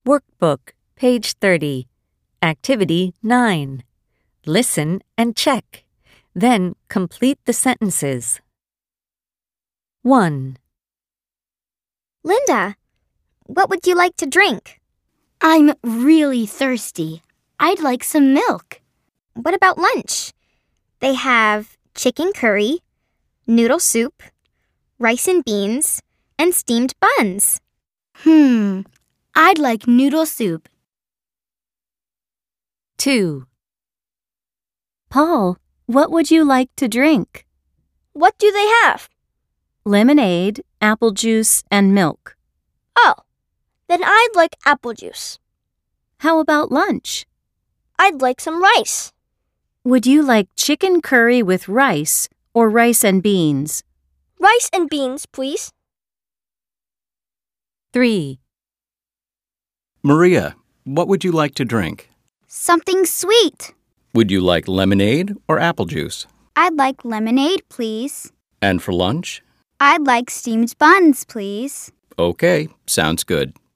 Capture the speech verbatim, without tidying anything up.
Workbook, page thirty. Activity nine. Listen and check. Then complete the sentences. one. Linda, what would you like to drink? I'm really thirsty. I'd like some milk. What about lunch? They have chicken curry, noodle soup, rice and beans, and steamed buns. Hmm, I'd like noodle soup. two. Paul, what would you like to drink? What do they have? Lemonade, apple juice, and milk. Oh, then I'd like apple juice. How about lunch? I'd like some rice. Would you like chicken curry with rice or rice and beans? Rice and beans, please. three. Maria, what would you like to drink? Something sweet. Would you like lemonade or apple juice? I'd like lemonade, please. And for lunch? I'd like steamed buns, please. Okay, sounds good.